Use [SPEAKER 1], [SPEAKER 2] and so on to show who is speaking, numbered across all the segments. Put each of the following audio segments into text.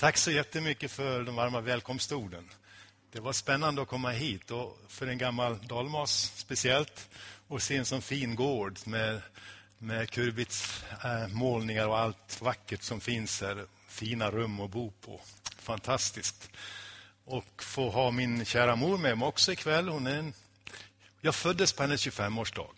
[SPEAKER 1] Tack så jättemycket för de varma välkomstorden. Det var spännande att komma hit och för en gammal dalmas speciellt och se en sån fin gård med Kurbits målningar och allt vackert som finns här. Fina rum att bo på. Fantastiskt. Och få ha min kära mor med mig också ikväll. Jag föddes på hennes 25-årsdag.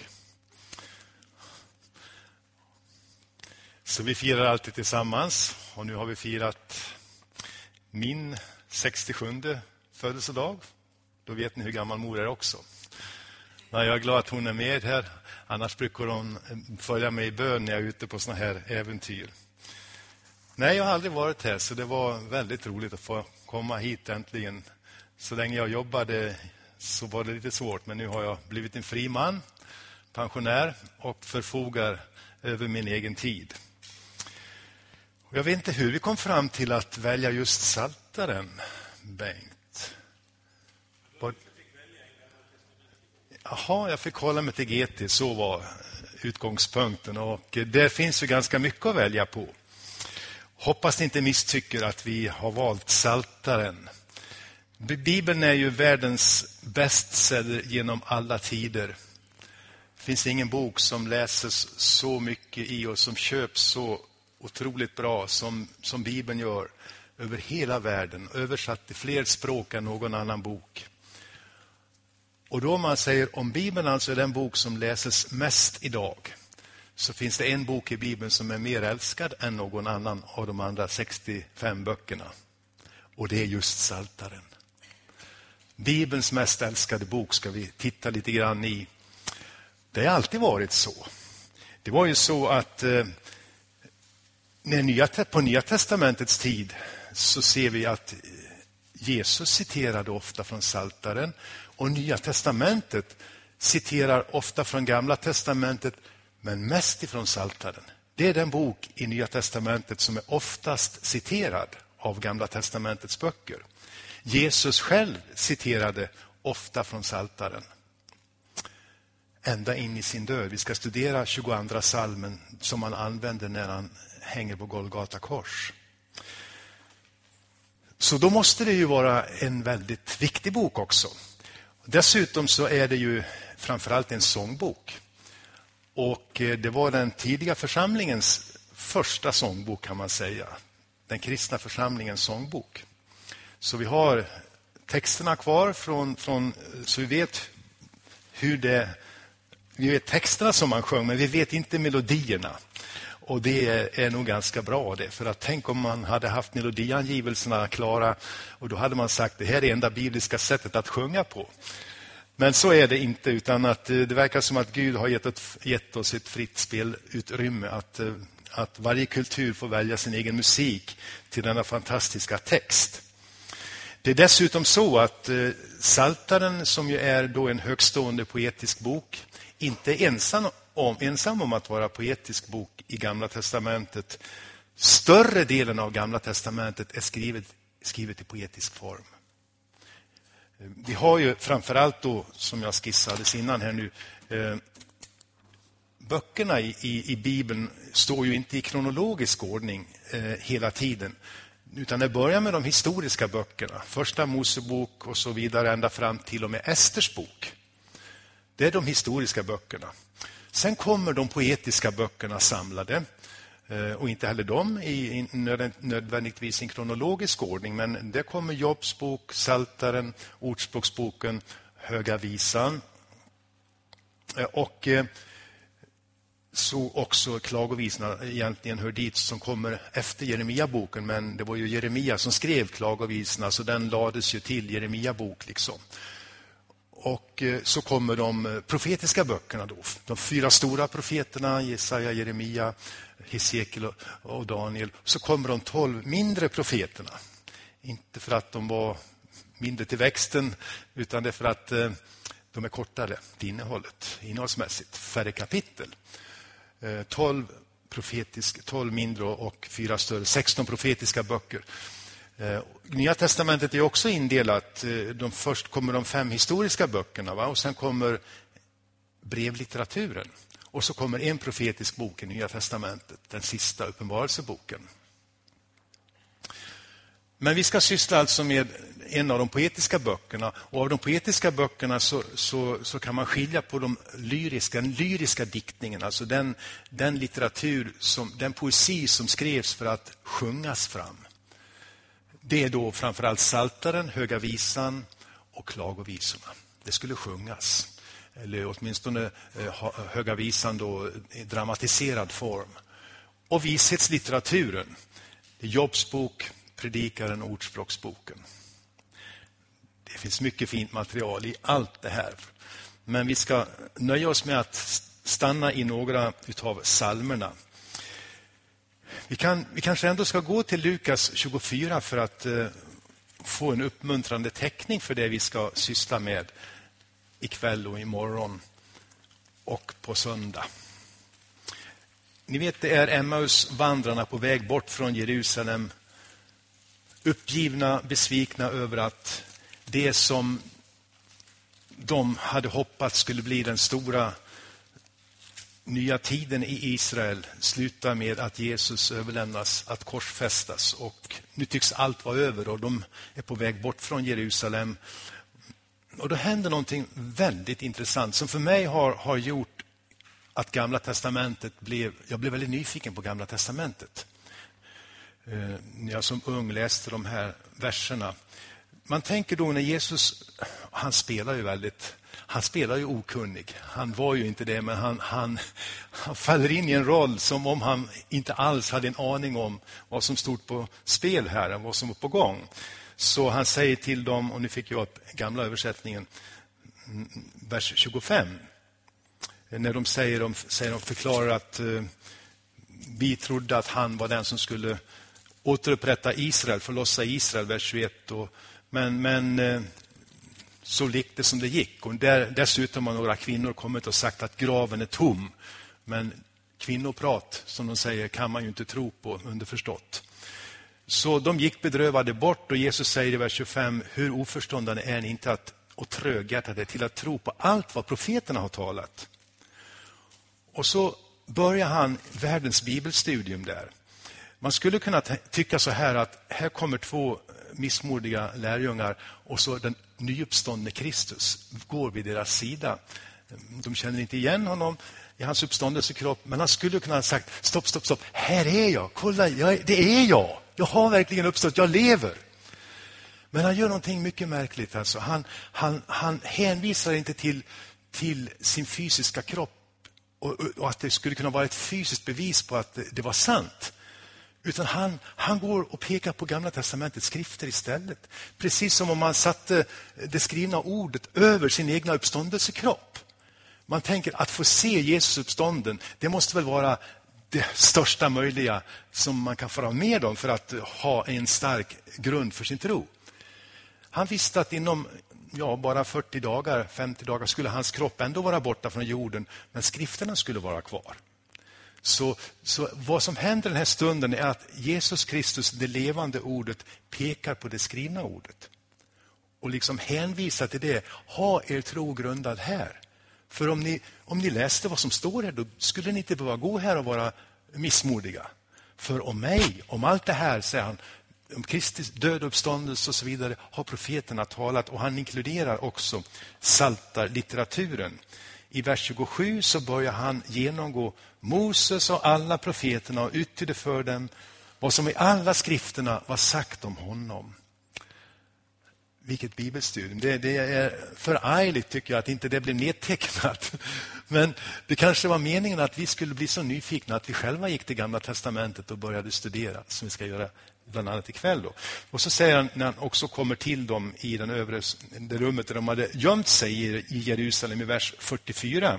[SPEAKER 1] Så vi firar alltid tillsammans. Och nu har vi firat min 67:e födelsedag. Då vet ni hur gammal mor är också. Men jag är glad att hon är med här. Annars brukar hon följa mig i bön när jag är ute på såna här äventyr. Nej, jag har aldrig varit här, så det var väldigt roligt att få komma hit äntligen. Så länge jag jobbade så var det lite svårt, men nu har jag blivit en fri man, pensionär och förfogar över min egen tid. Och jag vet inte hur vi kom fram till att välja just Psaltaren, Bengt. Jaha, jag fick hålla mig till GT, så var utgångspunkten. Och där finns ju ganska mycket att välja på. Hoppas ni inte misstycker att vi har valt Psaltaren. Bibeln är ju världens bestseller genom alla tider. Det finns ingen bok som läses så mycket i och som köps så otroligt bra som Bibeln gör över hela världen. Översatt till fler språk än någon annan bok. Och då man säger om Bibeln alltså är den bok som läses mest idag, så finns det en bok i Bibeln som är mer älskad än någon annan av de andra 65 böckerna. Och det är just Psaltaren. Bibelns mest älskade bok ska vi titta lite grann i. Det har alltid varit så. Det var ju så att på Nya testamentets tid så ser vi att Jesus citerade ofta från Psaltaren. Och Nya testamentet citerar ofta från Gamla testamentet, men mest ifrån Psaltaren. Det är den bok i Nya testamentet som är oftast citerad av Gamla testamentets böcker. Jesus själv citerade ofta från Psaltaren. Ända in i sin död. Vi ska studera 22 psalmen som han använder när han hänger på Golgata kors. Så då måste det ju vara en väldigt viktig bok också. Dessutom så är det ju framförallt en sångbok. Och det var den tidiga församlingens första sångbok kan man säga. Den kristna församlingens sångbok. Så vi har texterna kvar så vi vet hur vi vet texterna som man sjöng, men vi vet inte melodierna. Och det är nog ganska bra det. För att tänk om man hade haft melodiangivelserna klara och då hade man sagt det här är det enda bibliska sättet att sjunga på. Men så är det inte, utan att det verkar som att Gud har gett oss ett fritt spelutrymme. Att varje kultur får välja sin egen musik till denna fantastiska text. Det är dessutom så att Psaltaren, som ju är då en högstående poetisk bok, inte är ensam om att vara poetisk bok i Gamla testamentet. Större delen av Gamla testamentet är skrivet i poetisk form. Vi har ju framförallt då, som jag skissade innan här nu, böckerna i Bibeln står ju inte i kronologisk ordning hela tiden. Utan det börjar med de historiska böckerna. Första Mosebok och så vidare ända fram till och med Esters bok. Det är de historiska böckerna. Sen kommer de poetiska böckerna samlade. Och inte heller de i nödvändigtvis en kronologisk ordning. Men det kommer Jobs bok, Psaltaren, Ordspråksboken, Höga visan. Och så också klagovisorna egentligen hör dit som kommer efter Jeremia-boken. Men det var ju Jeremia som skrev klagovisorna, så den lades ju till Jeremia-bok liksom. Och så kommer de profetiska böckerna då. De 4 stora profeterna, Jesaja, Jeremia, Hesekiel och Daniel. Så kommer de 12 mindre profeterna. Inte för att de var mindre till växten, utan det är för att de är kortare till innehållsmässigt. Färre kapitel. 12 mindre och 4 större. 16 profetiska böcker. Nya testamentet är också indelat. Först kommer de 5 historiska böckerna, va? Och sen kommer brevlitteraturen. Och så kommer en profetisk bok i Nya testamentet, den sista uppenbarelseboken. Men vi ska syssla alltså med en av de poetiska böckerna. Och av de poetiska böckerna så kan man skilja på den lyriska diktningen. Alltså den litteratur, den poesi som skrevs för att sjungas fram. Det är då framförallt Psaltaren, Höga visan och Klagovisorna. Det skulle sjungas. Eller åtminstone Höga visan då i dramatiserad form. Och vishetslitteraturen. Jobs bok, Predikaren och Ordspråksboken. Det finns mycket fint material i allt det här. Men vi ska nöja oss med att stanna i några utav psalmerna. Vi kanske ändå ska gå till Lukas 24 för att få en uppmuntrande teckning för det vi ska syssla med ikväll och imorgon och på söndag. Ni vet, det är Emmaus-vandrarna på väg bort från Jerusalem. Uppgivna, besvikna över att det som de hade hoppats skulle bli den stora nya tiden i Israel slutar med att Jesus överlämnas att korsfästas. Och nu tycks allt vara över och de är på väg bort från Jerusalem. Och då händer någonting väldigt intressant som för mig har gjort att Gamla testamentet jag blev väldigt nyfiken på Gamla testamentet. När jag som ung läste de här verserna. Man tänker då när Jesus, han spelar ju okunnig. Han var ju inte det, men han faller in i en roll som om han inte alls hade en aning om vad som stod på spel här, vad som var på gång. Så han säger till dem, och nu fick jag upp gamla översättningen, vers 25. När de förklarar att vi trodde att han var den som skulle återupprätta Israel, förlossa Israel, vers 21. Men så gick det som det gick. Och dessutom har några kvinnor kommit och sagt att graven är tom. Men kvinnoprat, som de säger, kan man ju inte tro på, underförstått. Så de gick bedrövade bort och Jesus säger i vers 25, hur oförståndande är ni inte och tröghjärtade till att tro på allt vad profeterna har talat. Och så börjar han världens bibelstudium där. Man skulle kunna tycka så här att här kommer två missmodiga lärjungar och så den nyuppståndne Kristus går vid deras sida. De känner inte igen honom i hans uppståndelsekropp, men han skulle kunna ha sagt stopp, här är jag, kolla, det är jag. Jag har verkligen uppstått, jag lever. Men han gör någonting mycket märkligt. Alltså. Han hänvisar inte till sin fysiska kropp och att det skulle kunna vara ett fysiskt bevis på att det var sant. Utan han går och pekar på Gamla testamentets skrifter istället. Precis som om man satte det skrivna ordet över sin egna uppståndelsekropp. Man tänker att få se Jesus uppstånden, det måste väl vara det största möjliga som man kan få vara med om för att ha en stark grund för sin tro. Han visste att inom bara 40 dagar, 50 dagar skulle hans kropp ändå vara borta från jorden, men skrifterna skulle vara kvar. Så vad som händer den här stunden är att Jesus Kristus, det levande ordet, pekar på det skrivna ordet. Och liksom hänvisar till det. Ha er tro grundad här. För om ni läste vad som står här, då skulle ni inte behöva gå här och vara missmodiga. För om allt det här, säger han, om Kristi död, uppståndelse och så vidare, har profeterna talat. Och han inkluderar också Psaltarlitteraturen. I vers 27 så börjar han genomgå Moses och alla profeterna och uttydde för dem vad som i alla skrifterna var sagt om honom. Vilket bibelstudium. Det är förargligt tycker jag att inte det blir nedtecknat. Men det kanske var meningen att vi skulle bli så nyfikna att vi själva gick till Gamla testamentet och började studera, som vi ska göra bland annat ikväll då. Och så säger han, när han också kommer till dem i det rummet där de hade gömt sig i Jerusalem, i vers 44.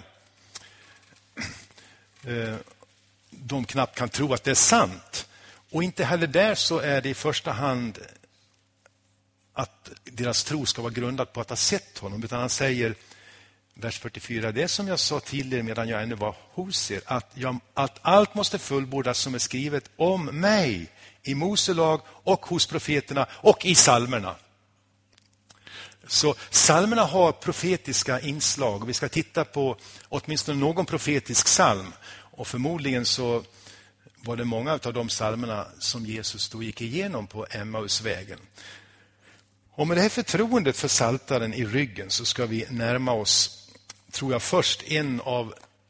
[SPEAKER 1] De knappt kan tro att det är sant. Och inte heller där så är det i första hand att deras tro ska vara grundad på att ha sett honom. Utan han säger, vers 44, det som jag sa till er medan jag ännu var hos er, att allt måste fullbordas som är skrivet om mig i Mose lag och hos profeterna och i psalmerna. Så psalmerna har profetiska inslag och vi ska titta på åtminstone någon profetisk psalm. Och förmodligen så var det många av de psalmerna som Jesus då gick igenom på Emmausvägen. Och med det här förtroendet för psaltaren i ryggen så ska vi närma oss, tror jag, först en av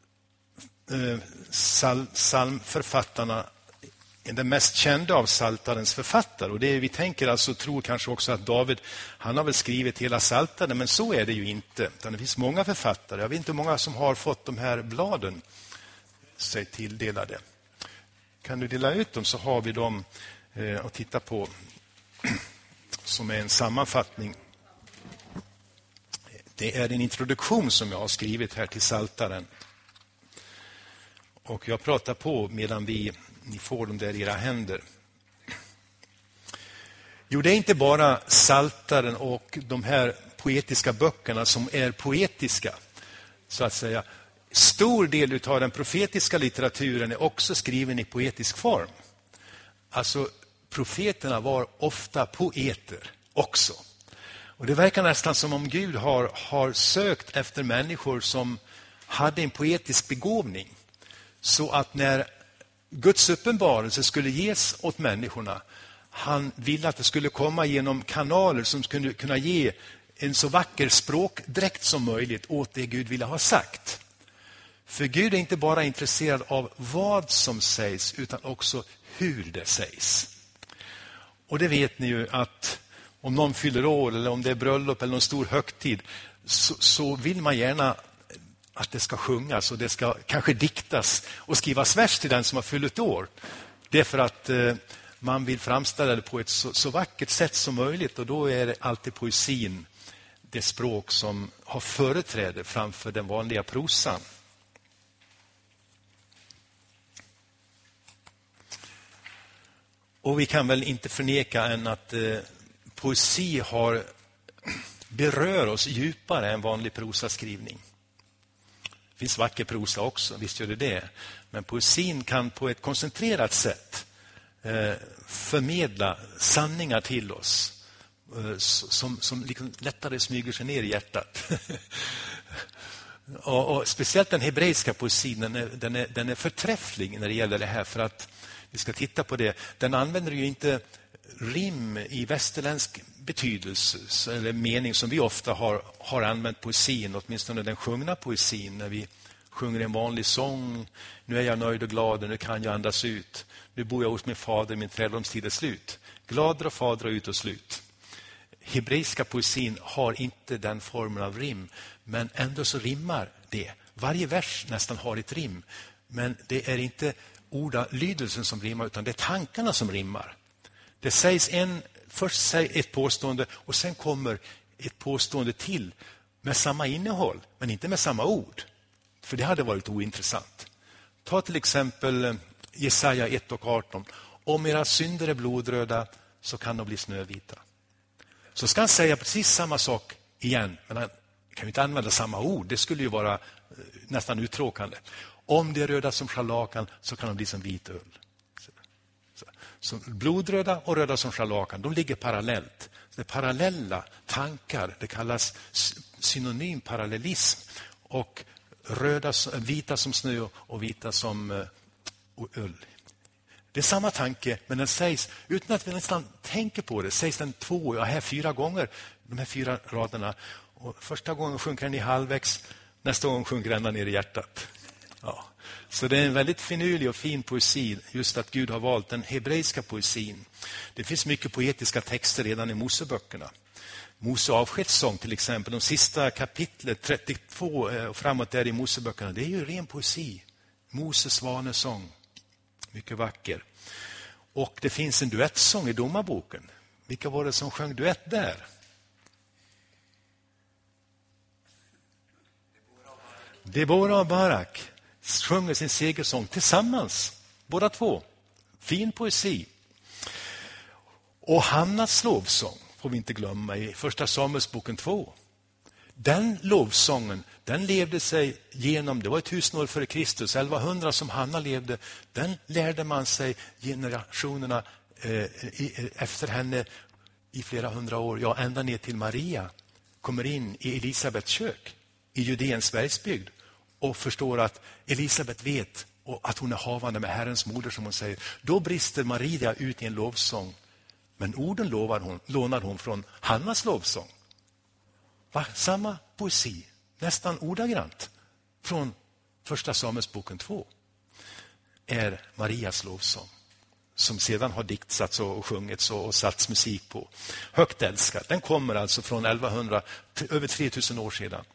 [SPEAKER 1] psalmförfattarna, den mest kända av psaltarens författare. Och det vi tänker alltså, tror kanske också att David, han har väl skrivit hela psaltaren, men så är det ju inte. Utan det finns många författare. Jag vet inte hur många som har fått de här bladen sig tilldelade. Kan du dela ut dem så har vi dem att titta på, som är en sammanfattning. Det är en introduktion som jag har skrivit här till psaltaren. Och jag pratar på medan ni får dem där i era händer. Jo, det är inte bara psaltaren och de här poetiska böckerna som är poetiska, så att säga. Stor del av den profetiska litteraturen är också skriven i poetisk form. Alltså, profeterna var ofta poeter också. Och det verkar nästan som om Gud har sökt efter människor som hade en poetisk begåvning. Så att när Guds uppenbarelse skulle ges åt människorna, han ville att det skulle komma genom kanaler som skulle kunna ge en så vacker språkdräkt som möjligt åt det Gud ville ha sagt. För Gud är inte bara intresserad av vad som sägs, utan också hur det sägs. Och det vet ni ju, att om någon fyller år eller om det är bröllop eller någon stor högtid, så vill man gärna att det ska sjungas och det ska kanske diktas och skrivas vers till den som har fyllt år. Det är för att man vill framställa det på ett så vackert sätt som möjligt, och då är det alltid poesin, det språk som har företräde framför den vanliga prosan. Och vi kan väl inte förneka än att poesi berör oss djupare än vanlig prosaskrivning. Det finns vacker prosa också, visst gör det. Men poesin kan på ett koncentrerat sätt förmedla sanningar till oss som liksom lättare smyger sig ner i hjärtat. och speciellt den hebreiska poesin, den är förträfflig när det gäller det här, för att vi ska titta på det. Den använder ju inte rim i västerländsk betydelse eller mening som vi ofta har använt poesin, åtminstone den sjungna poesin, när vi sjunger en vanlig sång. Nu är jag nöjd och glad och nu kan jag andas ut. Nu bor jag hos min fader, min träldomstid är slut. Glader och fader ut och slut. Hebreiska poesin har inte den formen av rim, men ändå så rimmar det. Varje vers nästan har ett rim, men det är inte ordalydelsen som rimmar, utan det är tankarna som rimmar. Det sägs först ett påstående och sen kommer ett påstående till med samma innehåll, men inte med samma ord. För det hade varit ointressant. Ta till exempel Jesaja 1:18. Om era synder är blodröda så kan de bli snövita. Så ska han säga precis samma sak igen, men han kan ju inte använda samma ord. Det skulle ju vara nästan uttråkande. Om det är röda som scharlakan så kan de bli som vit ull. Så blodröda och röda som scharlakan, de ligger parallellt. Det är parallella tankar, det kallas synonym parallellism. Och vita som snö och vita som ull. Det är samma tanke, men den sägs utan att vi nästan tänker på det. Sägs den 4 gånger, de här 4 raderna. Och första gången sjunker den i halvvägs, nästa gång sjunker den ner i hjärtat. Ja. Så det är en väldigt finurlig och fin poesi, just att Gud har valt den hebreiska poesin. Det finns mycket poetiska texter redan i Moseböckerna. Mose avskedssång till exempel, de sista kapitlet 32 och framåt där i Moseböckerna, det är ju ren poesi. Moses svanesång, mycket vacker. Och det finns en duettsång i Domarboken. Vilka var det som sjöng duett där? Debora och Barak sjunger sin segersång tillsammans, båda två. Fin poesi. Och Hannas lovsång får vi inte glömma i första Samuelsboken 2. Den lovsången, den levde sig genom, det var 1000 år före Kristus, 1100 som Hanna levde, den lärde man sig generationerna efter henne i flera hundra år, ja ända ner till Maria kommer in i Elisabets kök i Judeens bergsbygd och förstår att Elisabet vet och att hon är havande med Herrens moder, som hon säger. Då brister Maria ut i en lovsång. Men orden lånar hon från Hannas lovsång. Va? Samma poesi, nästan ordagrant, från första Samuelsboken 2 är Marias lovsång, som sedan har diktats och sjungits och satts musik på. Högt älskad. Den kommer alltså från 1100, över 3000 år sedan.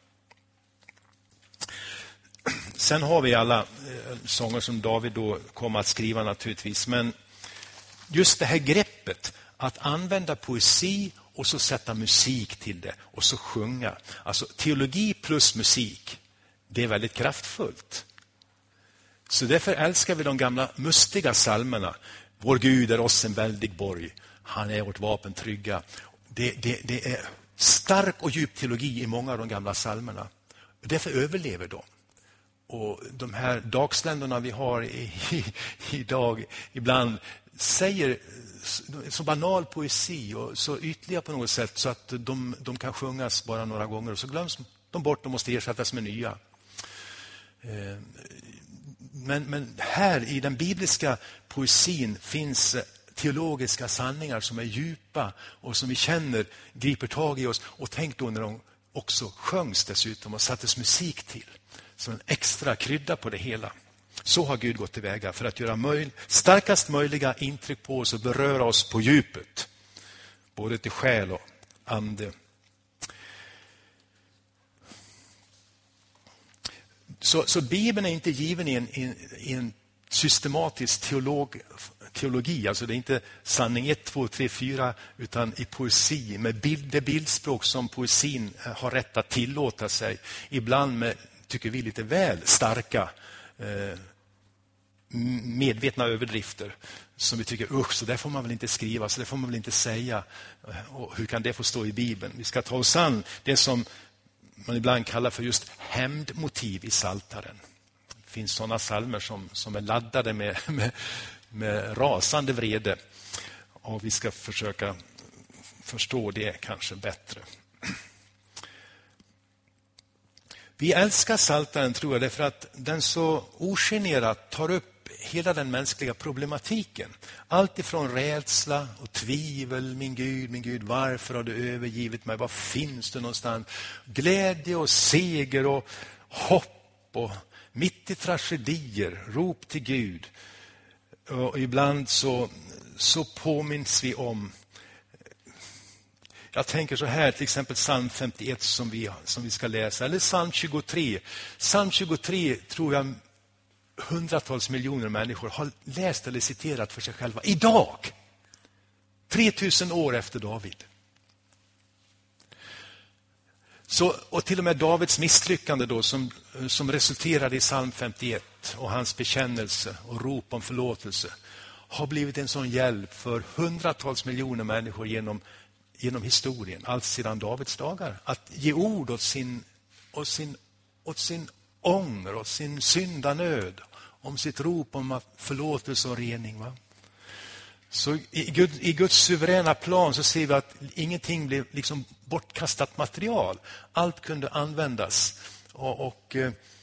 [SPEAKER 1] Sen har vi alla sånger som David då kom att skriva naturligtvis. Men just det här greppet att använda poesi och så sätta musik till det och så sjunga. Alltså teologi plus musik, det är väldigt kraftfullt. Så därför älskar vi de gamla mustiga psalmerna. Vår Gud är oss en väldig borg. Han är vårt vapen trygga. Det är stark och djup teologi i många av de gamla psalmerna. Därför överlever de. Och de här dagsländerna vi har idag ibland säger så banal poesi och så ytliga på något sätt så att de kan sjungas bara några gånger och så glöms de bort och måste ersättas med nya. Men här i den bibliska poesin finns teologiska sanningar som är djupa och som vi känner griper tag i oss. Och tänk då när de också sjöngs dessutom och sattes musik till. Så en extra krydda på det hela. Så har Gud gått tillväga för att göra starkast möjliga intryck på oss och beröra oss på djupet. Både till själ och ande. Så Bibeln är inte given i en systematisk teologi. Alltså det är inte sanning 1, 2, 3, 4 utan i poesi med det bildspråk som poesin har rätt att tillåta sig. Ibland med, tycker vi, lite väl starka medvetna överdrifter som vi tycker, så där får man väl inte skriva, så där får man väl inte säga. Och hur kan det få stå i Bibeln? Vi ska ta oss an det som man ibland kallar för just hämndmotiv i Psaltaren. Det finns sådana psalmer som är laddade med rasande vrede. Och vi ska försöka förstå det kanske bättre. Vi älskar Psaltaren, tror jag, därför att den så ogenerat tar upp hela den mänskliga problematiken. Allt ifrån rädsla och tvivel, min Gud, varför har du övergivit mig? Var finns du någonstans? Glädje och seger och hopp och mitt i tragedier, rop till Gud. Och ibland så påminns vi om. Jag tänker så här, till exempel psalm 51 som vi ska läsa, eller psalm 23. Psalm 23 tror jag hundratals miljoner människor har läst eller citerat för sig själva. Idag! 3000 år efter David. Och till och med Davids misslyckande då, som resulterade i psalm 51 och hans bekännelse och rop om förlåtelse har blivit en sån hjälp för hundratals miljoner människor genom historien, allt sedan Davids dagar. Att ge ord åt sin ånger, åt sin syndanöd, om sitt rop om förlåtelse och rening. Va? Så i Guds suveräna plan så ser vi att ingenting blev liksom bortkastat material. Allt kunde användas och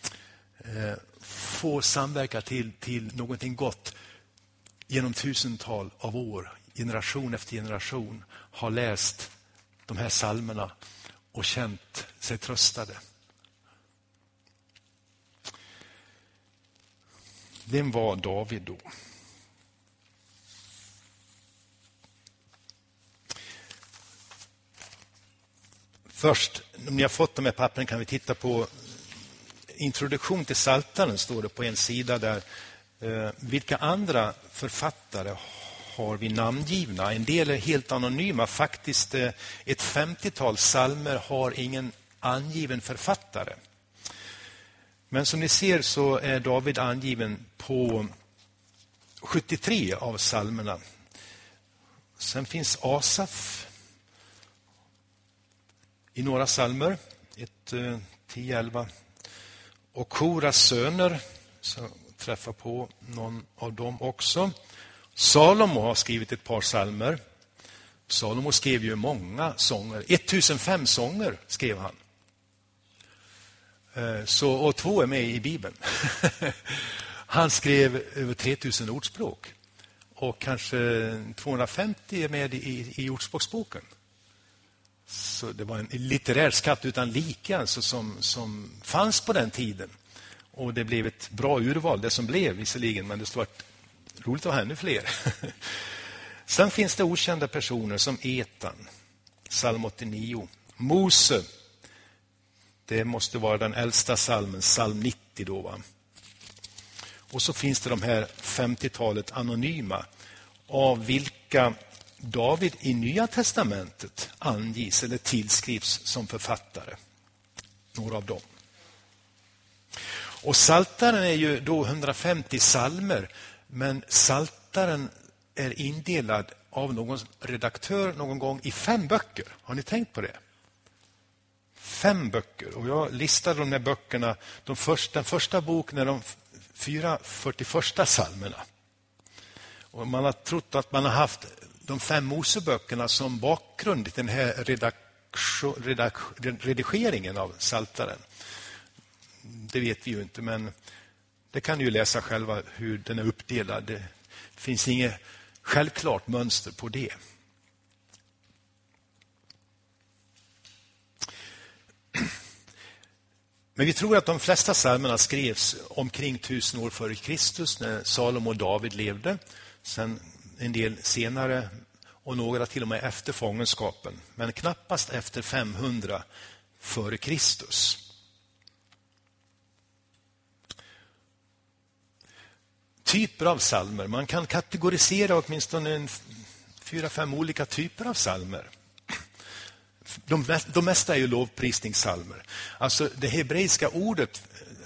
[SPEAKER 1] få samverka till någonting gott genom tusental av år. Generation efter generation har läst de här psalmerna och känt sig tröstade. Vem var David då? Först, om ni har fått de här pappren kan vi titta på introduktion till Psaltaren, står det på en sida där. Vilka andra författare har vi namngivna? En del är helt anonyma. Faktiskt ett 50-tal psalmer har ingen angiven författare. Men som ni ser så är David angiven på 73 av psalmerna. Sen finns Asaf i några psalmer, 1, 10, 11. Och Koras söner, så träffar på någon av dem också. Salomo har skrivit ett par psalmer. Salomo skrev ju många sånger. 1005 sånger skrev han. Och 2 är med i Bibeln. Han skrev över 3000 ordspråk. Och kanske 250 är med i ordspråksboken. Så det var en litterär skatt utan like alltså, som fanns på den tiden. Och det blev ett bra urval, det som blev visserligen, men det skulle varit roligt att ha ännu fler. Sen finns det okända personer som Etan, psalm 89. Mose, det måste vara den äldsta psalmen, psalm 90 då, va? Och så finns det de här 50-talet anonyma, av vilka David i Nya testamentet anges eller tillskrivs som författare. Några av dem. Och Psaltaren är ju då 150 psalmer, men Psaltaren är indelad av någon redaktör någon gång i 5 böcker. Har ni tänkt på det? 5 böcker. Och jag listade de här böckerna. Den första boken är de 41 psalmerna. Och man har trott att man har haft de 5 Moseböckerna som bakgrund till den här redigeringen av Psaltaren. Det vet vi ju inte, men det kan ni ju läsa själva hur den är uppdelad. Det finns inget självklart mönster på det. Men vi tror att de flesta psalmerna skrevs omkring 1000 år före Kristus när Salomo och David levde. Sen en del senare och några till och med efter fångenskapen. Men knappast efter 500 före Kristus. Typer av psalmer. Man kan kategorisera åtminstone 4-5 olika typer av psalmer. De mesta är ju lovprisningspsalmer. Alltså det hebreiska ordet,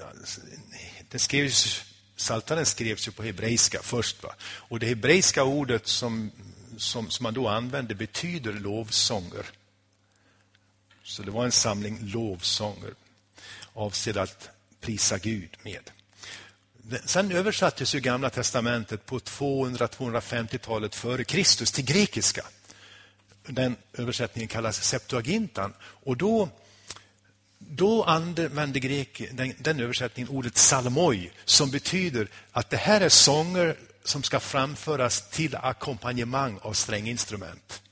[SPEAKER 1] Psaltaren skrevs ju på hebreiska först, va? Och det hebreiska ordet som man då använde betyder lovsånger. Så det var en samling lovsånger avsedd att prisa Gud med. Sen översattes ju Gamla testamentet på 200-250-talet före Kristus till grekiska. Den översättningen kallas Septuagintan. Och då använde den översättningen ordet salmoi, som betyder att det här är sånger som ska framföras till ackompanjemang av stränginstrument.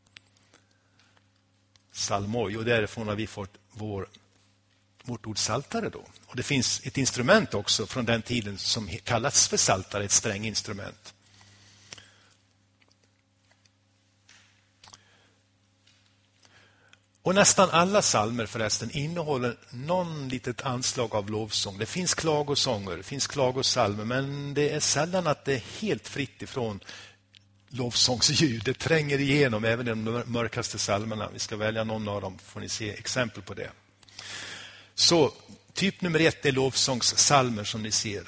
[SPEAKER 1] Salmoi, och därifrån har vi fått vårt ord saltare då. Och det finns ett instrument också från den tiden som kallas för saltare, ett stränginstrument. Och nästan alla psalmer förresten innehåller någon litet anslag av lovsång. Det finns klagosånger, det finns klagosalmer, men det är sällan att det är helt fritt ifrån lovsångsljud. Det tränger igenom även de mörkaste psalmerna. Vi ska välja någon av dem, får ni se exempel på det. Så typ nummer 1 är lovsångssalmer som ni ser.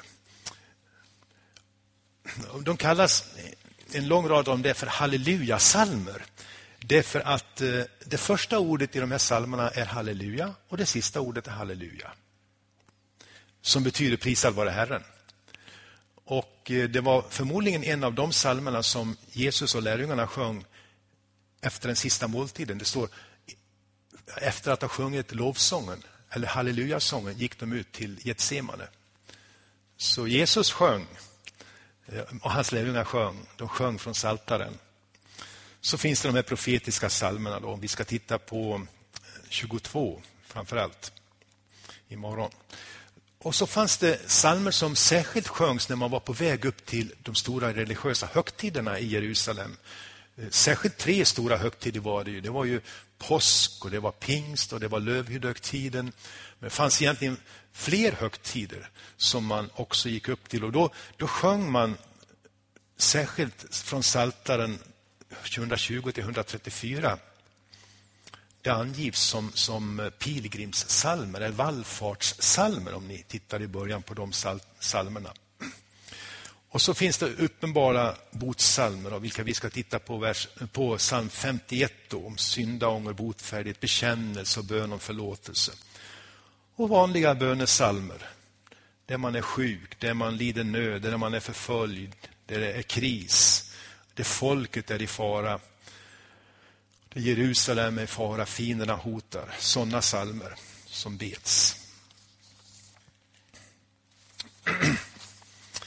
[SPEAKER 1] De kallas, en lång rad om det, för halleluja-salmer. Därför att det första ordet i de här psalmerna är halleluja och det sista ordet är halleluja. Som betyder prisad vare Herren. Och det var förmodligen en av de psalmerna som Jesus och lärjungarna sjöng efter den sista måltiden. Det står, efter att ha sjungit lovsången eller hallelujasången gick de ut till Getsemane. Så Jesus sjöng och hans lärjungar sjöng. De sjöng från Psaltaren. Så finns det de här profetiska psalmerna då. Vi ska titta på 22 framförallt imorgon. Och så fanns det psalmer som särskilt sjöngs när man var på väg upp till de stora religiösa högtiderna i Jerusalem. Särskilt 3 stora högtider var det ju. Det var ju påsk och det var pingst och det var lövhyddehögtiden. Men det fanns egentligen fler högtider som man också gick upp till. Och då sjöng man särskilt från Psaltaren 120 till 134. Det angivs som pilgrimssalmer eller vallfartssalmer om ni tittar i början på de salmerna. Och så finns det uppenbara botsalmer av vilka vi ska titta på psalm 51 då, om syndaånger, botfärdighet, bekännelse och bön om förlåtelse. Och vanliga bönesalmer där man är sjuk, där man lider nöd, där man är förföljd, där det är kris. Det folket är i fara. Det Jerusalem är i fara. Fienderna hotar. Sådana salmer som bets.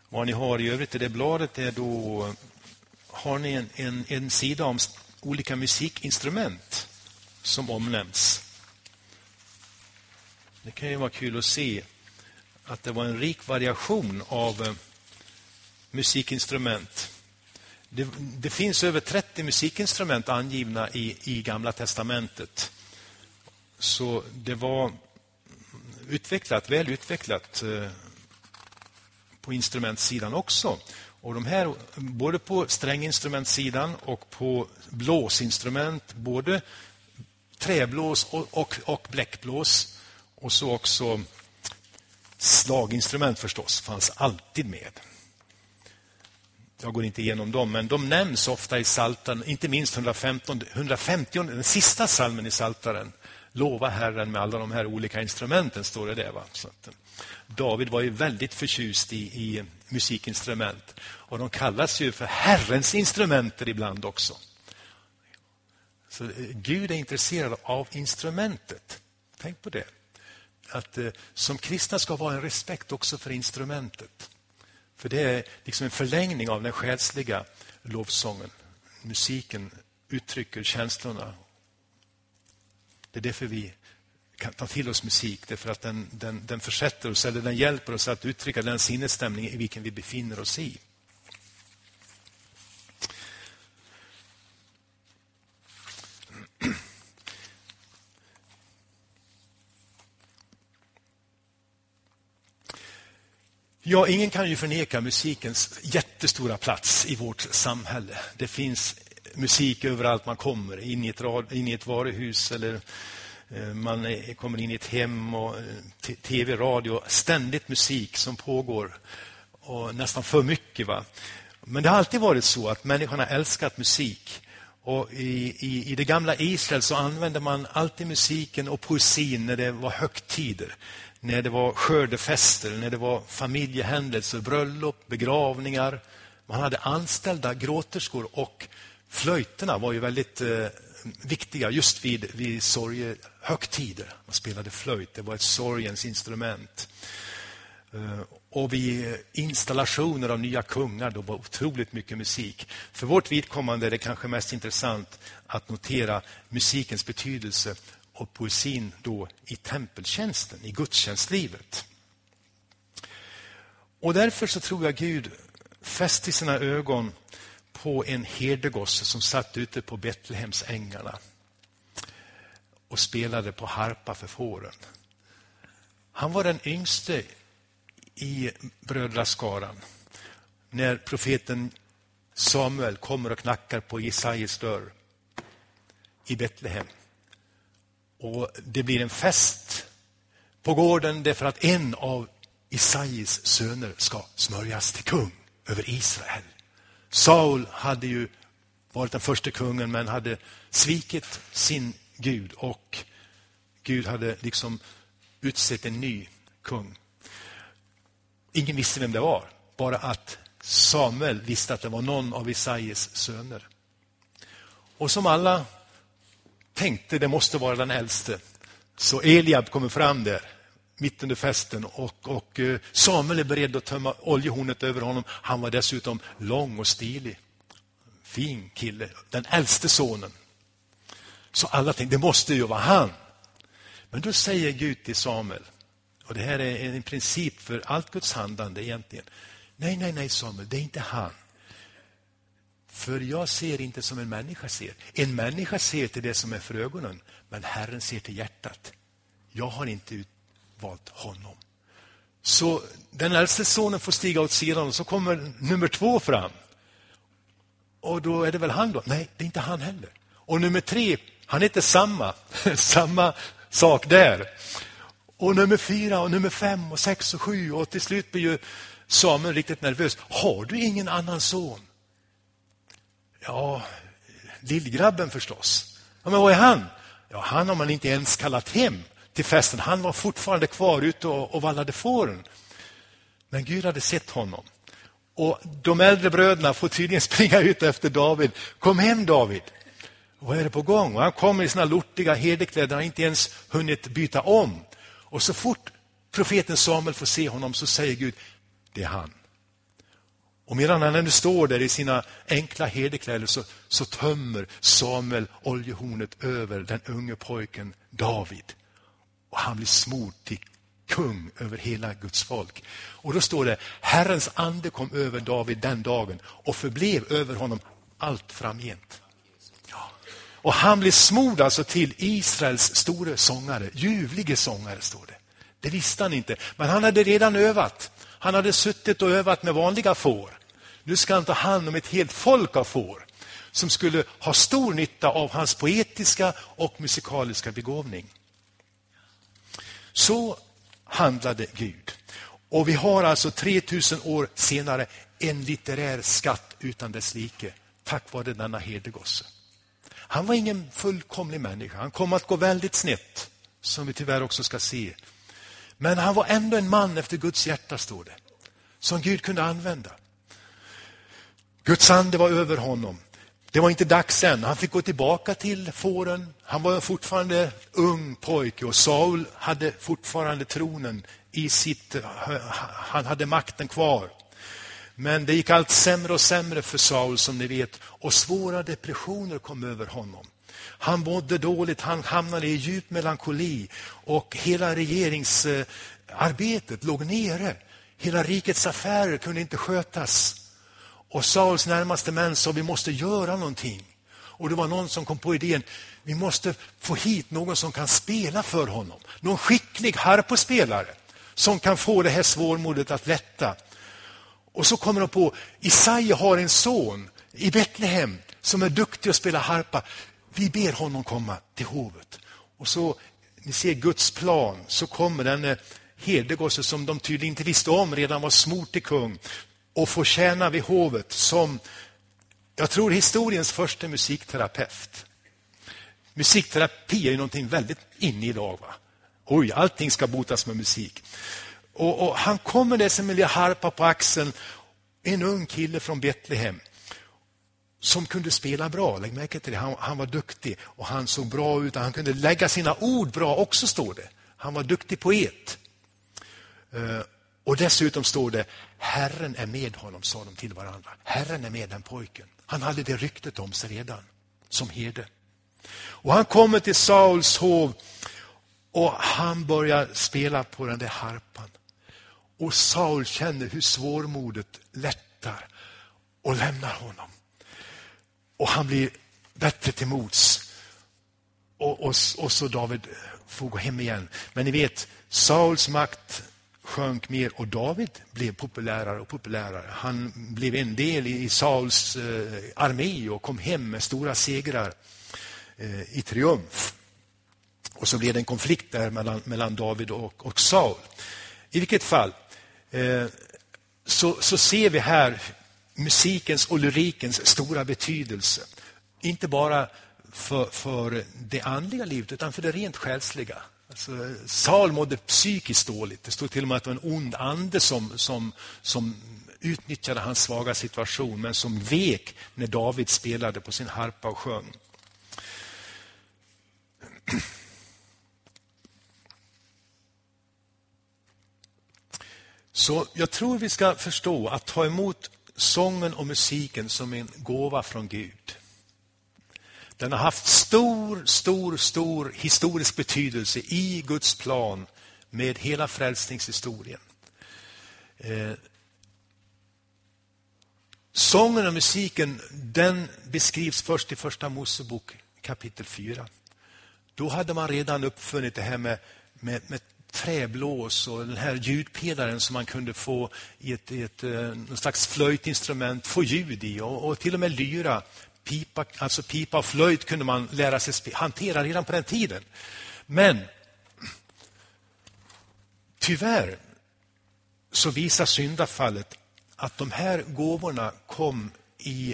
[SPEAKER 1] Vad ni har i övrigt i det bladet är då, har ni en sida om olika musikinstrument som omnämns. Det kan ju vara kul att se att det var en rik variation av musikinstrument. Det finns över 30 musikinstrument angivna i Gamla testamentet. Så det var väl utvecklat på instrumentsidan också. Och de här, både på stränginstrumentsidan och på blåsinstrument, både träblås och bläckblås, och så också slaginstrument förstås fanns alltid med. Jag går inte igenom dem, men de nämns ofta i Psaltaren, inte minst 150, den sista psalmen i Psaltaren. Lova Herren med alla de här olika instrumenten, står det där. Va? Så att, David var ju väldigt förtjust i musikinstrument. Och de kallas ju för Herrens instrumenter ibland också. Så Gud är intresserad av instrumentet. Tänk på det. Att som kristna ska vara en respekt också för instrumentet. För det är liksom en förlängning av den själsliga lovsången. Musiken uttrycker känslorna. Det är därför vi kan ta till oss musik. Därför att den försätter oss, eller den hjälper oss att uttrycka den sinnesstämning i vilken vi befinner oss i. Ja, ingen kan ju förneka musikens jättestora plats i vårt samhälle. Det finns musik överallt man kommer. In i ett varuhus, eller man kommer in i ett hem, och tv, radio. Ständigt musik som pågår. Och nästan för mycket. Va? Men det har alltid varit så att människorna älskat musik. Och i det gamla Israel så använde man alltid musiken och poesin när det var högtider. När det var skördefester, när det var familjehändelser, bröllop, begravningar. Man hade anställda gråterskor, och flöjterna var ju väldigt viktiga just vid sorgehögtider. Man spelade flöjt, det var ett sorgens instrument. Och vid installationer av nya kungar då var otroligt mycket musik. För vårt vidkommande är det kanske mest intressant att notera musikens betydelse och poesin då i tempeltjänsten, i gudstjänstlivet. Och därför så tror jag Gud fäste sina ögon på en herdegosse som satt ute på Betlehems ängarna och spelade på harpa för fåren. Han var den yngste i brödraskaran när profeten Samuel kommer och knackar på Jesajas dörr i Betlehem. Och det blir en fest på gården därför att en av Isais söner ska smörjas till kung över Israel. Saul hade ju varit den första kungen, men hade svikit sin Gud, och Gud hade liksom utsett en ny kung. Ingen visste vem det var, bara att Samuel visste att det var någon av Isais söner. Och som alla tänkte, det måste vara den äldste. Så Eliab kommer fram där mitt under festen, och Samuel är beredd att tömma oljehornet över honom. Han var dessutom lång och stilig. Fin kille, den äldste sonen. Så alla tänkte, det måste ju vara han. Men då säger Gud till Samuel, och det här är en princip för allt Guds handlande egentligen. Nej Samuel, det är inte han. För jag ser inte som en människa ser. En människa ser till det som är för ögonen, men Herren ser till hjärtat. Jag har inte utvalt honom. Så den äldste sonen får stiga åt sidan, och så kommer nummer 2 fram. Och då är det väl han då? Nej, det är inte han heller. Och nummer 3, han heter samma sak där. Och nummer 4 och nummer 5 och 6 och 7, och till slut blir ju Samuel riktigt nervös. Har du ingen annan son? Ja, lillgrabben förstås. Ja, men vad är han? Ja, han har man inte ens kallat hem till festen. Han var fortfarande kvar ute och vallade fåren. Men Gud hade sett honom. Och de äldre bröderna får tydligen springa ut efter David. Kom hem, David. Vad är det på gång? Och han kommer i sina lortiga herdekläder. Han har inte ens hunnit byta om. Och så fort profeten Samuel får se honom så säger Gud, det är han. Och medan han nu står där i sina enkla herdekläder så tömmer Samuel oljehornet över den unge pojken David. Och han blir smord till kung över hela Guds folk. Och då står det, Herrens ande kom över David den dagen och förblev över honom allt framgent. Ja. Och han blir smord alltså till Israels store sångare, ljuvlige sångare står det. Det visste han inte, men han hade redan övat. Han hade suttit och övat med vanliga får. Nu ska han ta hand om ett helt folk av får som skulle ha stor nytta av hans poetiska och musikaliska begåvning. Så handlade Gud. Och vi har alltså 3000 år senare en litterär skatt utan dess like tack vare denna herdegosse. Han var ingen fullkomlig människa. Han kom att gå väldigt snett, som vi tyvärr också ska se. Men han var ändå en man efter Guds hjärta, står det, som Gud kunde använda. Guds ande var över honom. Det var inte dags än. Han fick gå tillbaka till fåren. Han var fortfarande ung pojke och Saul hade fortfarande tronen i sitt... Han hade makten kvar. Men det gick allt sämre och sämre för Saul, som ni vet. Och svåra depressioner kom över honom. Han mådde dåligt, han hamnade i djup melankoli. Och hela regeringsarbetet låg nere. Hela rikets affärer kunde inte skötas. Och Sauls närmaste män sa, vi måste göra någonting. Och det var någon som kom på idén, vi måste få hit någon som kan spela för honom. Någon skicklig harpospelare som kan få det här svårmodet att lätta. Och så kommer de på, Isaia har en son i Betlehem som är duktig att spela harpa. Vi ber honom komma till hovet. Och så, ni ser Guds plan, så kommer den herdegosse som de tydligen inte visste om, redan var smort till kung. Och får tjäna vid hovet som, jag tror, historiens första musikterapeut. Musikterapi är ju någonting väldigt inne idag, va? Oj, allting ska botas med musik. Och han kommer där som en harpa på axeln. En ung kille från Betlehem som kunde spela bra. Lägg märke till det. Han var duktig och han såg bra ut. Han kunde lägga sina ord bra också, står det. Han var duktig poet. Och dessutom står det, Herren är med honom, sa de till varandra. Herren är med den pojken. Han hade det ryktet om sig redan som herde. Och han kommer till Sauls hov och han börjar spela på den där harpan. Och Saul känner hur svårmodet lättar och lämnar honom. Och han blir bättre till mods. Och så David får gå hem igen. Men ni vet, Sauls makt sjönk mer och David blev populärare och populärare. Han blev en del i Sauls armé och kom hem med stora segrar i triumf. Och så blev det en konflikt där mellan David och Saul. I vilket fall så ser vi här musikens och lyrikens stora betydelse. Inte bara för det andliga livet utan för det rent själsliga. Alltså, Saul mådde psykiskt dåligt. Det stod till och med att det var en ond ande som utnyttjade hans svaga situation, men som vek när David spelade på sin harpa och sjöng. Så jag tror vi ska förstå att ta emot sången och musiken som en gåva från Gud. Den har haft stor historisk betydelse i Guds plan med hela frälsningshistorien. Sången och musiken, den beskrivs först i första Mosebok kapitel 4. Då hade man redan uppfunnit det här med träblås och den här ljudpelaren som man kunde få i någon slags flöjtinstrument, få ljud i och till och med lyra. Pipa och flöjt kunde man lära sig hantera redan på den tiden. Men tyvärr så visar syndafallet att de här gåvorna kom i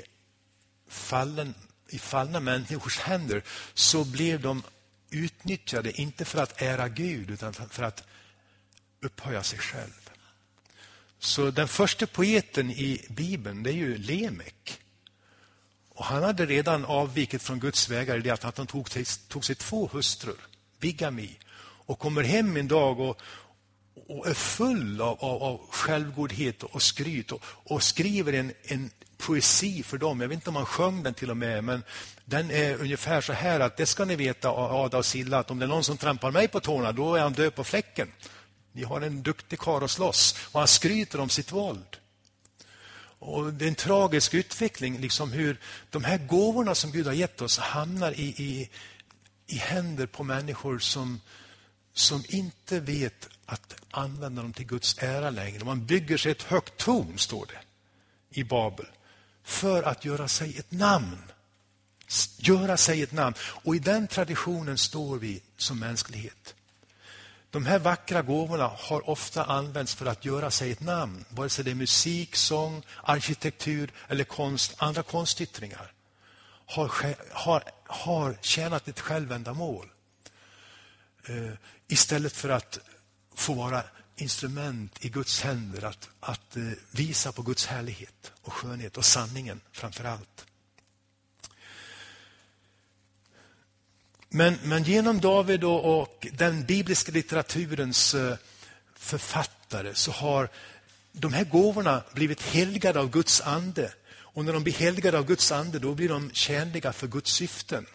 [SPEAKER 1] fallna människors händer, så blev de utnyttjade inte för att ära Gud utan för att upphöja sig själv. Så den första poeten i Bibeln, det är ju Lemek. Och han hade redan avvikit från Guds vägar i det att han tog sig 2 hustrur, bigami, och kommer hem en dag och är full av självgodhet och skryt och skriver en poesi för dem. Jag vet inte om han sjöng den till och med, men den är ungefär så här att det ska ni veta, Ada och Silla, att om det är någon som trampar mig på tårna, då är han död på fläcken. Ni har en duktig karl att slåss, och han skryter om sitt våld. Och det är en tragisk utveckling, liksom hur de här gåvorna som Gud har gett oss hamnar i händer på människor som inte vet att använda dem till Guds ära längre. Man bygger sig ett högt torn, står det i Babel, för att göra sig ett namn. Göra sig ett namn. Och i den traditionen står vi som mänsklighet. De här vackra gåvorna har ofta använts för att göra sig ett namn. Vare sig det är musik, sång, arkitektur eller konst, andra konstyttringar. Har tjänat ett självändamål. Istället för att få vara instrument i Guds händer att visa på Guds härlighet och skönhet och sanningen framför allt. Men genom David och den bibliska litteraturens författare så har de här gåvorna blivit helgade av Guds ande. Och när de blir helgade av Guds ande, då blir de tjänliga för Guds syften.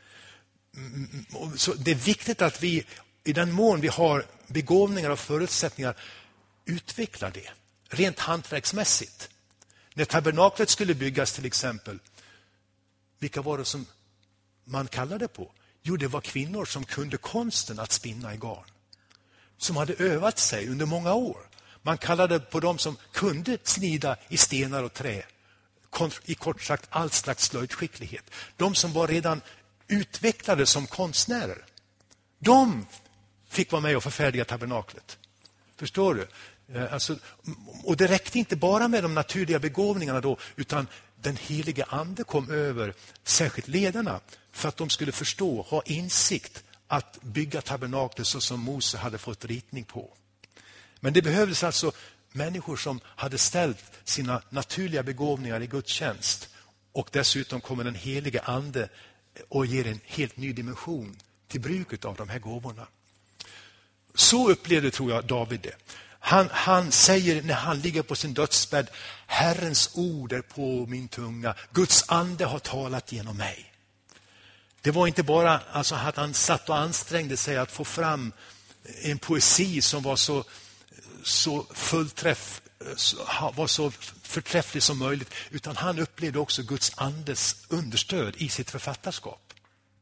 [SPEAKER 1] Så det är viktigt att vi, i den mån vi har begåvningar och förutsättningar, utvecklar det rent hantverksmässigt. När tabernaklet skulle byggas till exempel, vilka var det som man kallade på? Jo, det var kvinnor som kunde konsten att spinna i garn. Som hade övat sig under många år. Man kallade på dem som kunde snida i stenar och trä. I kort sagt all slags slöjdskicklighet. De som var redan utvecklade som konstnärer. De fick vara med och förfärdiga tabernaklet. Förstår du? Alltså, och det räckte inte bara med de naturliga begåvningarna då, utan den helige ande kom över särskilt ledarna för att de skulle förstå, ha insikt att bygga tabernaklet så som Mose hade fått ritning på. Men det behövdes alltså människor som hade ställt sina naturliga begåvningar i Guds tjänst, och dessutom kommer den helige ande och ger en helt ny dimension till bruket av de här gåvorna. Så upplevde, tror jag, David det. Han säger när han ligger på sin dödsbädd: Herrens ord är på min tunga. Guds ande har talat genom mig. Det var inte bara alltså att han satt och ansträngde sig att få fram en poesi som var så fullträff, var så förträfflig som möjligt, utan han upplevde också Guds andes understöd i sitt författarskap.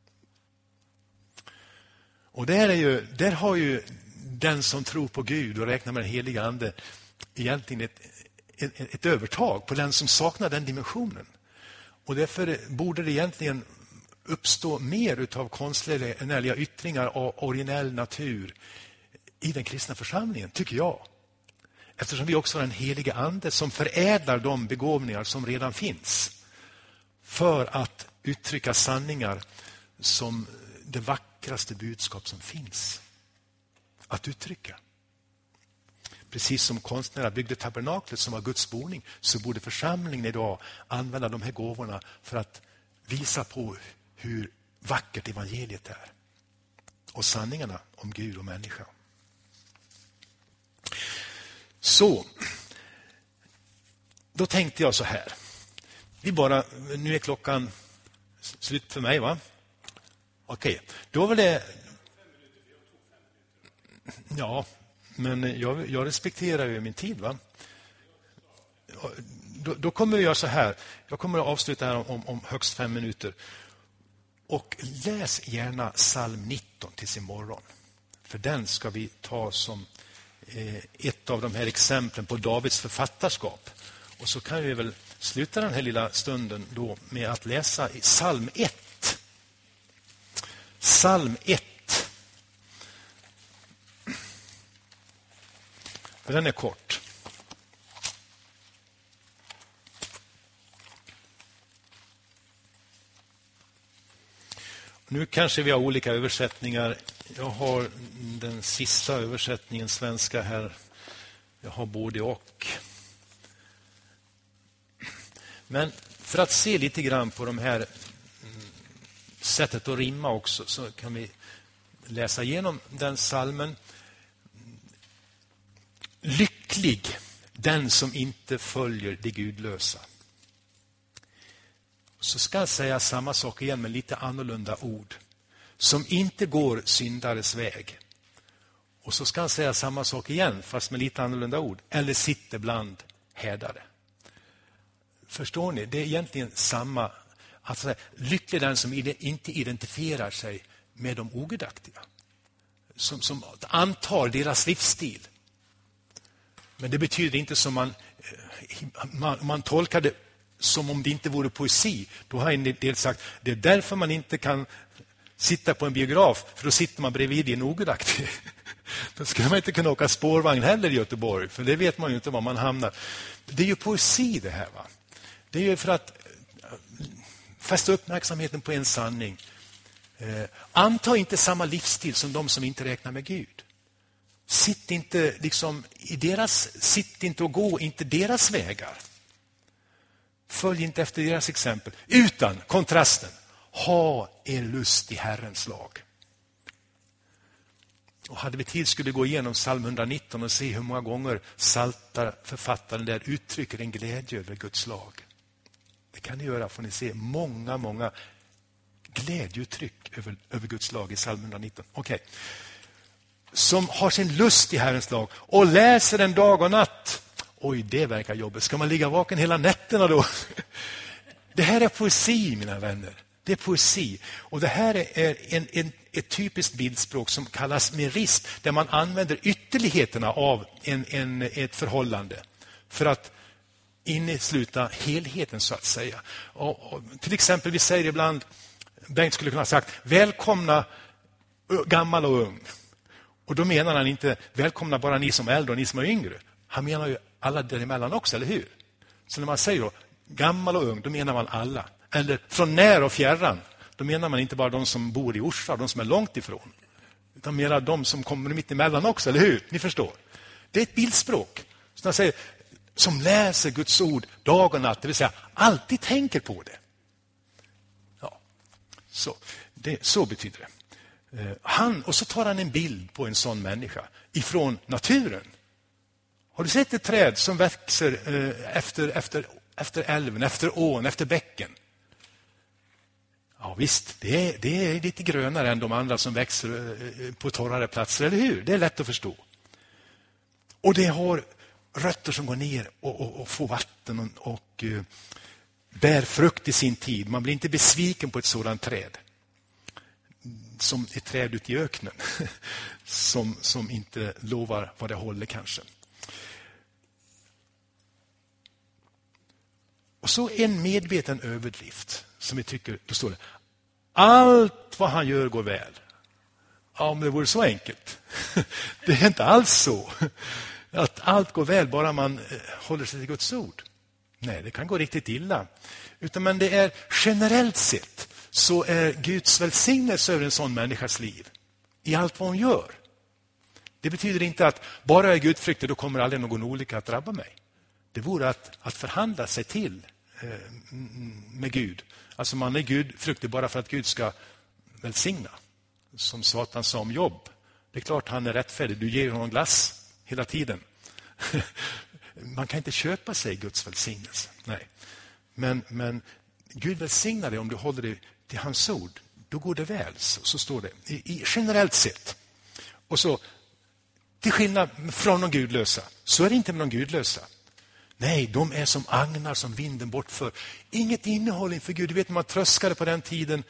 [SPEAKER 1] Och där har ju den som tror på Gud och räknar med den heliga ande egentligen ett övertag på den som saknar den dimensionen. Och därför borde det egentligen uppstå mer av konstnärliga yttringar av originell natur i den kristna församlingen, tycker jag. Eftersom vi också har en heliga ande som förädlar de begåvningar som redan finns för att uttrycka sanningar som det vackraste budskap som finns att uttrycka. Precis som konstnärer byggde tabernaklet som var Guds boning, så borde församlingen idag använda de här gåvorna för att visa på hur vackert evangeliet är och sanningarna om Gud och människa. Så, då tänkte jag så här. Nu är klockan slut för mig, va? Okej, då var det... Ja, men jag respekterar ju min tid, va? Då kommer jag så här. Jag kommer att avsluta här om högst 5 minuter. Och läs gärna psalm 19 till sin morgon. För den ska vi ta som ett av de här exemplen på Davids författarskap. Och så kan vi väl sluta den här lilla stunden då med att läsa i psalm 1. Psalm 1. För den är kort. Nu kanske vi har olika översättningar. Jag har den sista översättningen, svenska här. Jag har både och. Men för att se lite grann på de här sättet att rimma också, så kan vi läsa igenom den psalmen. Lycklig den som inte följer det gudlösa. Så ska jag säga samma sak igen med lite annorlunda ord. Som inte går syndares väg. Och så ska han säga samma sak igen fast med lite annorlunda ord. Eller sitter bland härdare. Förstår ni? Det är egentligen samma. Alltså, lycklig den som inte identifierar sig med de ogudaktiga. Som antar deras livsstil. Men det betyder inte som man tolkar det som om det inte vore poesi. Då har en del sagt, det är därför man inte kan sitta på en biograf, för då sitter man bredvid en ogudaktig. Då skulle man inte kunna åka spårvagn heller i Göteborg, för det vet man ju inte var man hamnar. Det är ju poesi det här, va? Det är ju för att fästa uppmärksamheten på en sanning. Anta inte samma livsstil som de som inte räknar med Gud. Sitt inte och gå inte deras vägar. Följ inte efter deras exempel. Utan kontrasten. Ha er lust i Herrens lag. Och hade vi tid skulle gå igenom psalm 119 och se hur många gånger författaren där uttrycker en glädje över Guds lag. Det kan ni göra, får ni se många glädjeuttryck över Guds lag i psalm 119. Okej. Som har sin lust i Herrens lag och läser den dag och natt. Oj, det verkar jobbigt. Ska man ligga vaken hela nätterna då? Det här är poesi, mina vänner. Det är poesi. Och det här är ett typiskt bildspråk som kallas merism, där man använder ytterligheterna av ett förhållande för att innesluta helheten, så att säga. Och till exempel, vi säger ibland, Bengt skulle kunna ha sagt, välkomna gammal och ung. Och då menar han inte välkomna bara ni som är äldre och ni som är yngre. Han menar ju alla däremellan också, eller hur? Så när man säger då, gammal och ung, då menar man alla. Eller från när och fjärran, då menar man inte bara de som bor i Orsa, de som är långt ifrån. Utan menar de som kommer mitt emellan också, eller hur? Ni förstår. Det är ett bildspråk. Så man säger, som läser Guds ord dag och natt, det vill säga alltid tänker på det. Ja, så betyder det. Och så tar han en bild på en sån människa ifrån naturen. Har du sett ett träd som växer efter älven, efter ån, efter bäcken? Ja visst, det är lite grönare än de andra som växer på torrare platser, eller hur? Det är lätt att förstå. Och det har rötter som går ner och får vatten och bär frukt i sin tid. Man blir inte besviken på ett sådant träd. Som ett träd ute i öknen. som inte lovar vad det håller kanske. Och så en medveten överdrift som vi tycker, då står det, allt vad han gör går väl. Ja, om det vore så enkelt. Det är inte alls så. Att allt går väl bara man håller sig till Guds ord. Nej, det kan gå riktigt illa. Men det är generellt sett så är Guds välsignelse över en sån människas liv. I allt vad hon gör. Det betyder inte att bara jag är gudfruktig, då kommer aldrig någon olycka att drabba mig. Det vore att förhandla sig till med Gud. Alltså man är gudfruktig bara för att Gud ska välsigna. Som Satan sa om Jobb. Det är klart han är rättfärdig. Du ger honom glass hela tiden. Man kan inte köpa sig Guds välsignelse. Nej. Men Gud välsignar dig om du håller dig till hans ord. Då går det väl, så står det. Generellt sett. Och så, till skillnad från de gudlösa, så är det inte med de gudlösa. Nej, de är som agnar som vinden bortför. Inget innehåll inför Gud. Du vet, man tröskade på den tiden.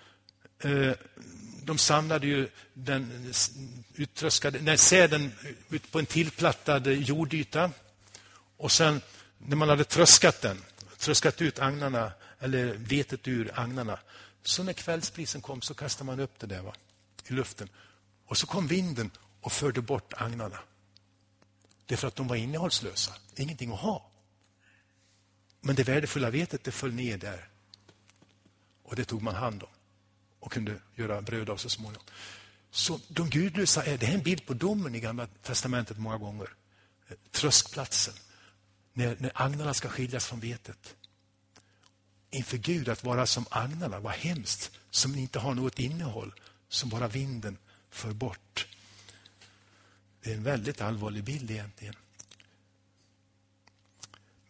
[SPEAKER 1] De samlade ju den uttröskade säden ut på en tillplattad jordyta. Och sen när man hade tröskat ut agnarna, eller vetet ur agnarna, så när kvällsprisen kom så kastade man upp det där i luften. Och så kom vinden och förde bort agnarna. Det är för att de var innehållslösa. Ingenting att ha. Men det värdefulla vetet, det föll ner där. Och det tog man hand om. Och kunde göra bröd av så småningom. Så de gudlösa det är en bild på domen i Gamla testamentet många gånger. Tröskplatsen. När agnarna ska skiljas från vetet. Inför Gud att vara som agnarna, vad hemskt. Som inte har något innehåll. Som bara vinden för bort. Det är en väldigt allvarlig bild egentligen.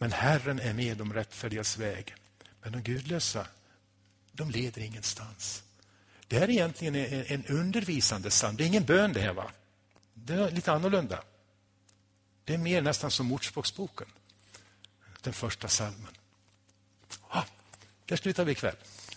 [SPEAKER 1] Men Herren är med de rättfärdigas väg. Men de gudlösa, de leder ingenstans. Det här är egentligen en undervisande psalm. Det är ingen bön det här, va? Det är lite annorlunda. Det är mer nästan som Ordspråksboken. Den första psalmen. Där slutar vi ikväll.